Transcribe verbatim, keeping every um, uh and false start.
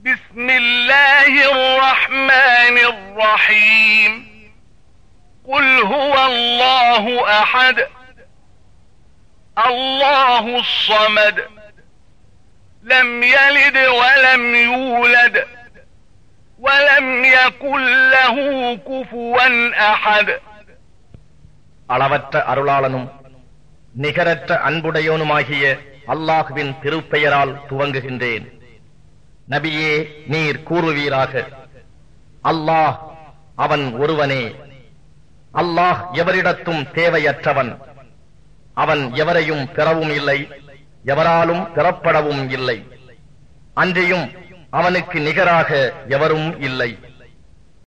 بسم الله الرحمن الرحيم قل هو الله أحد الله الصمد لم يلد ولم يولد ولم يكن له كفوا أحد. அளவற்ற அருளாளனும் நிகரற்ற அன்புடையோனுமாகிய அல்லாஹ்வின் திருப்பெயரால் துவங்குகின்றேன். நபியே, நீர் கூறுவீராக, அல்லாஹ் அவன் ஒருவனே. அல்லாஹ் எவரிடத்தும் தேவையற்றவன். அவன் எவரையும் பெறவும் இல்லை, எவராலும் பெறப்படவும் இல்லை. அன்றியும் அவனுக்கு நிகராக எவரும் இல்லை.